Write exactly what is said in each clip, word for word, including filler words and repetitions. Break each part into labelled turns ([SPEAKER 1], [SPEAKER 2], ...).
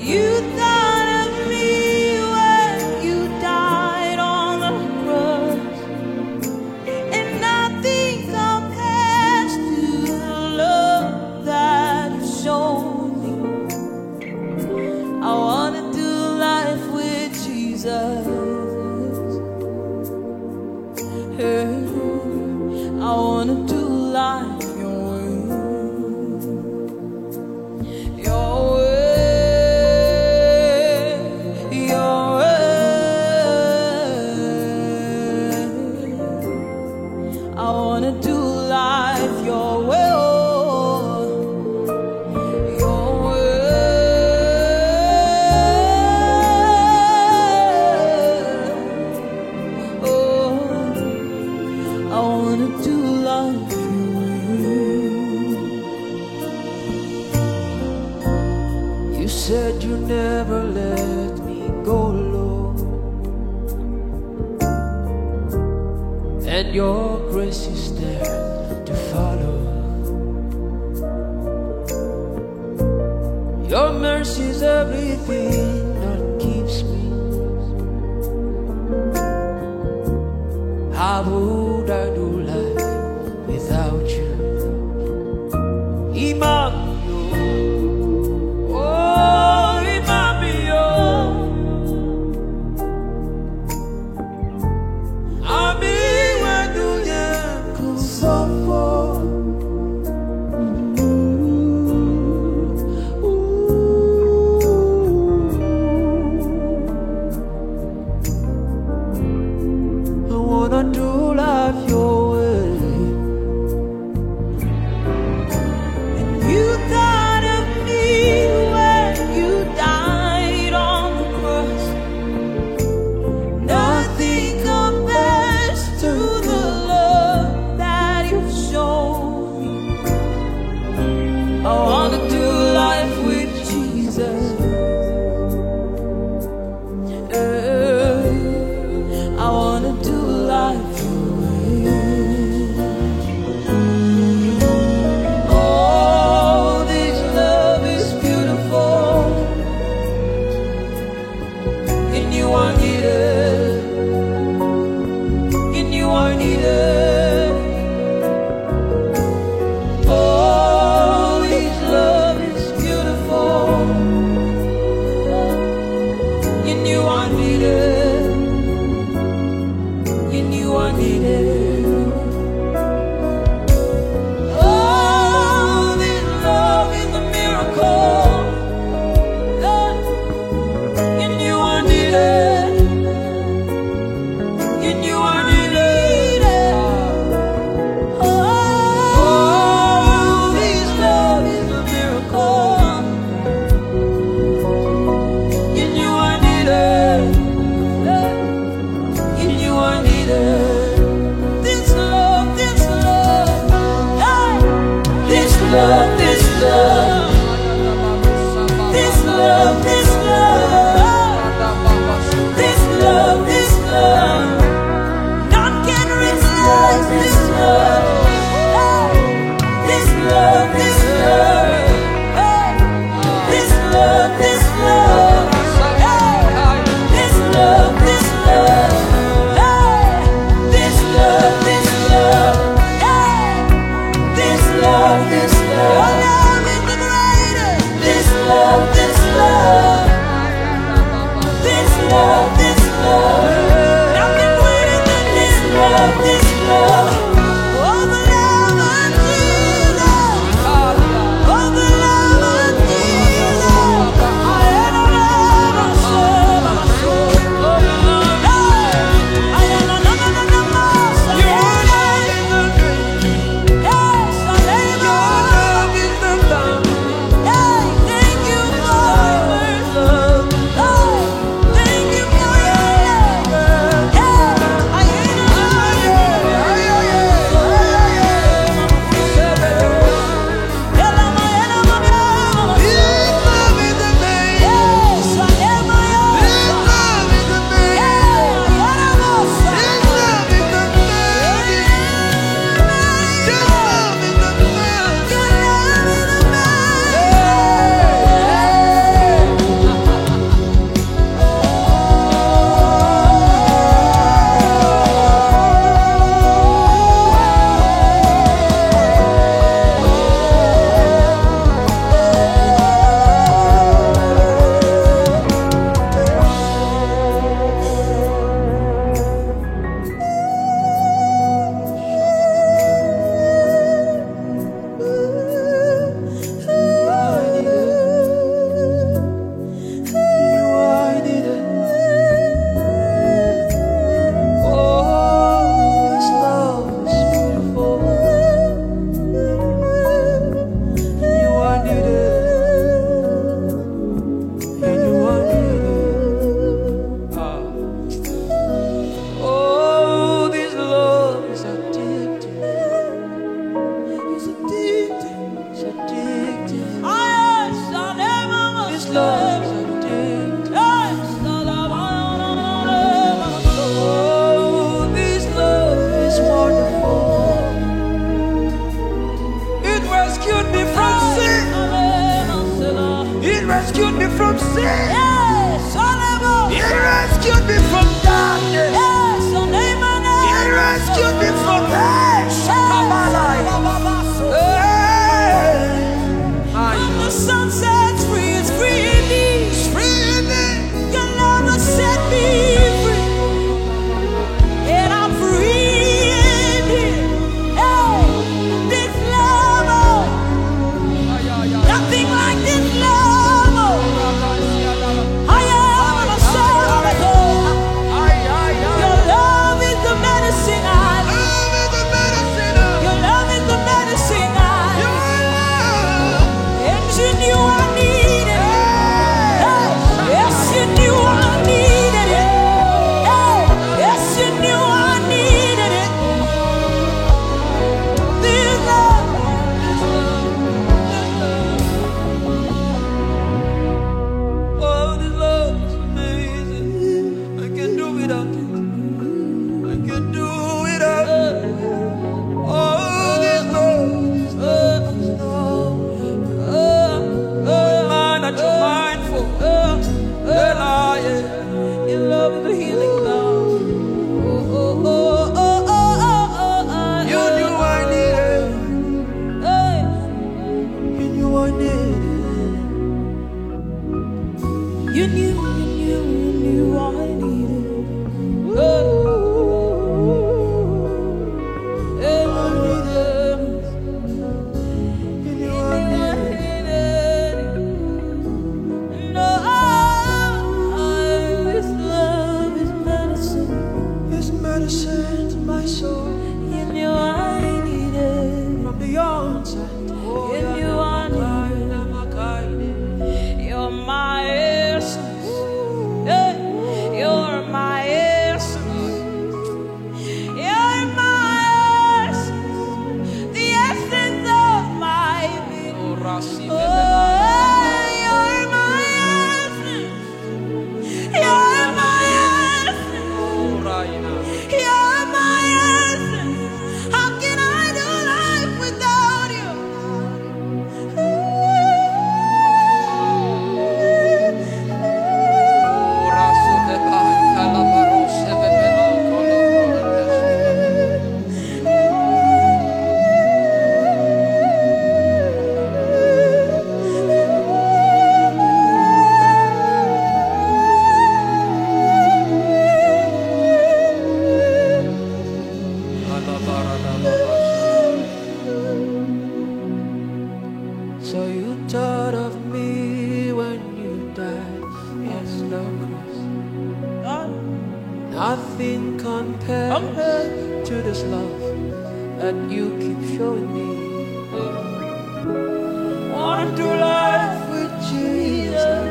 [SPEAKER 1] You thought of me when you died on the cross, and nothing compares to the love that you showed me. I wanna do life with Jesus. Hey, I wanna do life your way, your way, your way. I wanna do life your way, oh, your way, oh. I wanna do life your way. You said you never let me go alone, and your grace is there to follow. Your mercy is everything that keeps me. How would I do life without you? Emmanuel, oh Emmanuel, Ami wadunya kusofo. I wanna do life your way. And you thought of me when you died on the cross. Nothing compares to the love that you've shown me. I wanna do life with Jesus. I wanna do life your way. Oh, this love is beautiful. In you I needed. In you I needed. Oh, this love is beautiful. In you I needed. You knew I needed. Oh, this love is a miracle. Yeah. You knew I needed. You knew I needed. Oh, this love is a miracle. You knew I needed. Yeah. You knew I needed this love, this love, hey. This love, this love, this love, this love, this love, this love. None can replace this love, hey. This love, this love, hey. This love, this love, hey. This love, this love. This love, this love, this love, this love, this love, this love.
[SPEAKER 2] rescued me from sin.
[SPEAKER 1] Yes, hallelujah.
[SPEAKER 2] He rescued me from darkness.
[SPEAKER 1] Yes, so name my name.
[SPEAKER 2] He rescued me from hell. Shakabalaya.
[SPEAKER 1] When the sun sets free, it's free indeed.
[SPEAKER 2] It's free indeed.
[SPEAKER 1] Your love has set me free, and I'm free indeed. Hey, this love, oh, nothing like this love. Oh, I am a son of a God. Your love is the medicine I need. Your love is the medicine I need. And you knew I needed it. Hey, yes, you knew I needed it. Hey, yes, you knew I needed it. This love, oh, this love is amazing. I can do without it. I can do without it. Oh, this love, this love, this love. Oh, oh, man, that you're mindful. Oh, oh, yeah. Your love is a healing love. Oh, oh, oh, oh, oh, oh, oh, oh.
[SPEAKER 2] You knew I needed.
[SPEAKER 1] Hey.
[SPEAKER 2] You knew I needed.
[SPEAKER 1] You knew, you knew, you knew I needed. Oh, hey, I needed.
[SPEAKER 2] You knew I needed.
[SPEAKER 1] No, this love is medicine.
[SPEAKER 2] It's medicine to my soul.
[SPEAKER 1] You knew I needed.
[SPEAKER 2] From the onset. Oh,
[SPEAKER 1] You knew I needed. You're my essence. Hey, you're my essence. You're my essence. The essence of my being. Oh, you're my essence. You're my essence. You're my essence. How can I do life without you?
[SPEAKER 2] So you thought of me when you died on the cross. Nothing compares to this love that you keep showing me. Wanna do life with Jesus.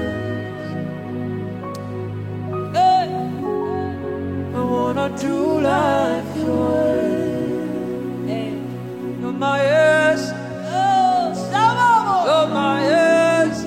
[SPEAKER 1] Hey.
[SPEAKER 2] I wanna do life your way.
[SPEAKER 1] Hey.
[SPEAKER 2] You're my yes.
[SPEAKER 1] Oh, stop.
[SPEAKER 2] You're my yes.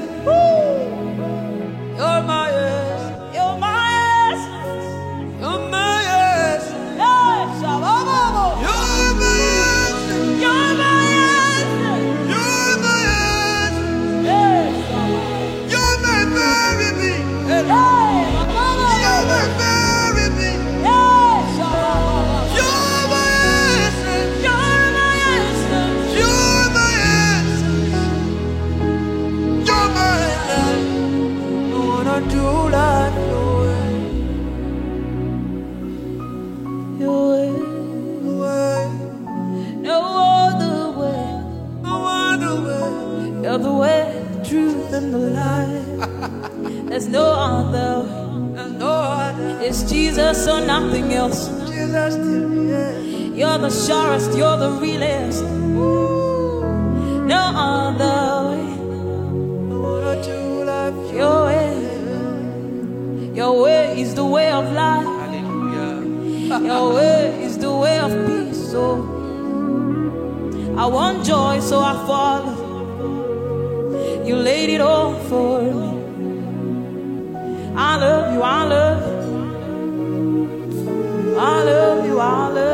[SPEAKER 2] You're my yes.
[SPEAKER 1] You're my essence.
[SPEAKER 2] You're my yes.
[SPEAKER 1] Hey, stop.
[SPEAKER 2] You're my yes.
[SPEAKER 1] You're my essence.
[SPEAKER 2] You're my yes.
[SPEAKER 1] Hey,
[SPEAKER 2] You're my very being.
[SPEAKER 1] hey,
[SPEAKER 2] You're my very being.
[SPEAKER 1] hey, stop.
[SPEAKER 2] You're my essence.
[SPEAKER 1] You're my essence.
[SPEAKER 2] You're my essence. You're my life. I wanna do life your way.
[SPEAKER 1] Your way,
[SPEAKER 2] Way.
[SPEAKER 1] no other way.
[SPEAKER 2] No other way.
[SPEAKER 1] You're the way, the truth, and the life. There's no other.
[SPEAKER 2] There's no other.
[SPEAKER 1] It's Jesus or nothing else.
[SPEAKER 2] Jesus till the end.
[SPEAKER 1] You're the surest, you're the realest. No other way.
[SPEAKER 2] I wanna do life your
[SPEAKER 1] Your way, your way is the way of life.
[SPEAKER 2] Hallelujah.
[SPEAKER 1] Your way is the way of peace. So I want joy, so I follow. You laid it all for me. I love you, I love you. I love you, I love you.